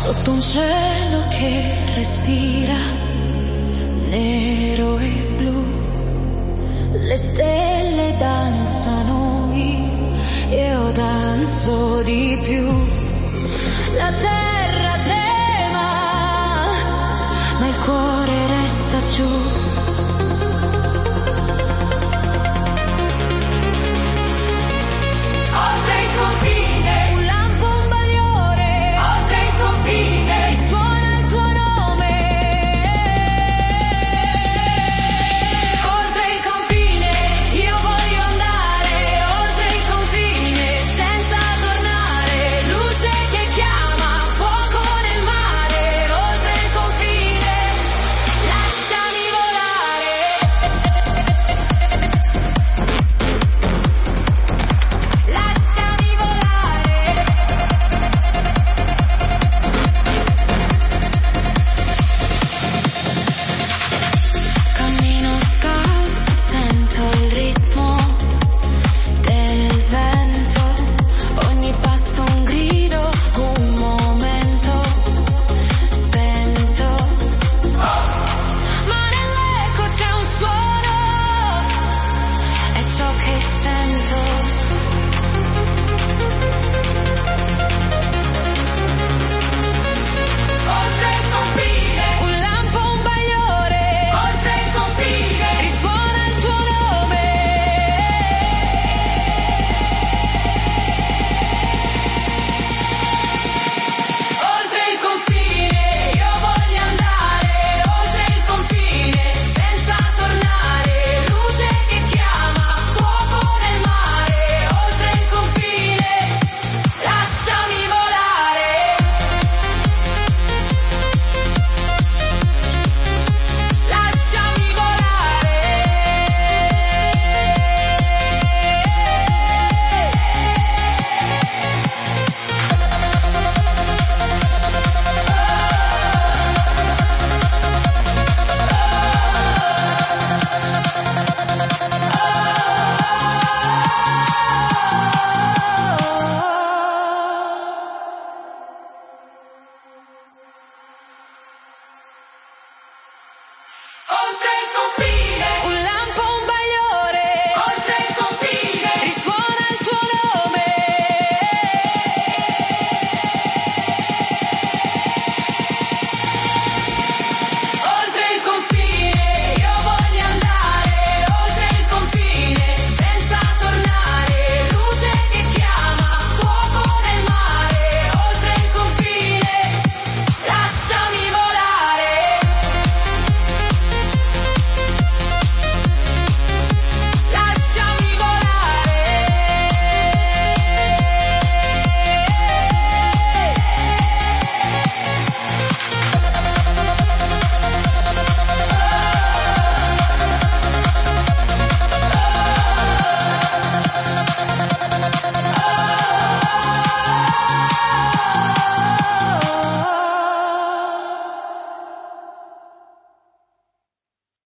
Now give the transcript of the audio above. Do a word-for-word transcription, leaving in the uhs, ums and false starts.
sotto un cielo che respira nero e blu. Le stelle danzano, io danzo di più. La terra trema, ma il cuore resta giù. Oltre il confine, un lampo, un bagliore. Oltre il confine, risuona il tuo nome. Oltre il confine, io voglio andare. Oltre il confine, senza tornare. Luce che chiama, fuoco nel mare. Oltre il confine, lasciami volare. Lasciami volare. Cammino scalzo, sento il ritmo del vento. Ogni passo un grido, un momento spento. Ma nell'eco c'è un suono, è ciò che sento. Oltre il confine, un lampo, un bagliore. Oltre il confine, risuona il tuo nome. Oltre il confine, io voglio andare. Oltre il confine, senza tornare. Luce che chiama, fuoco nel mare. Oltre il confine, lasciami volare. Lasciami volare. Oltre il confine.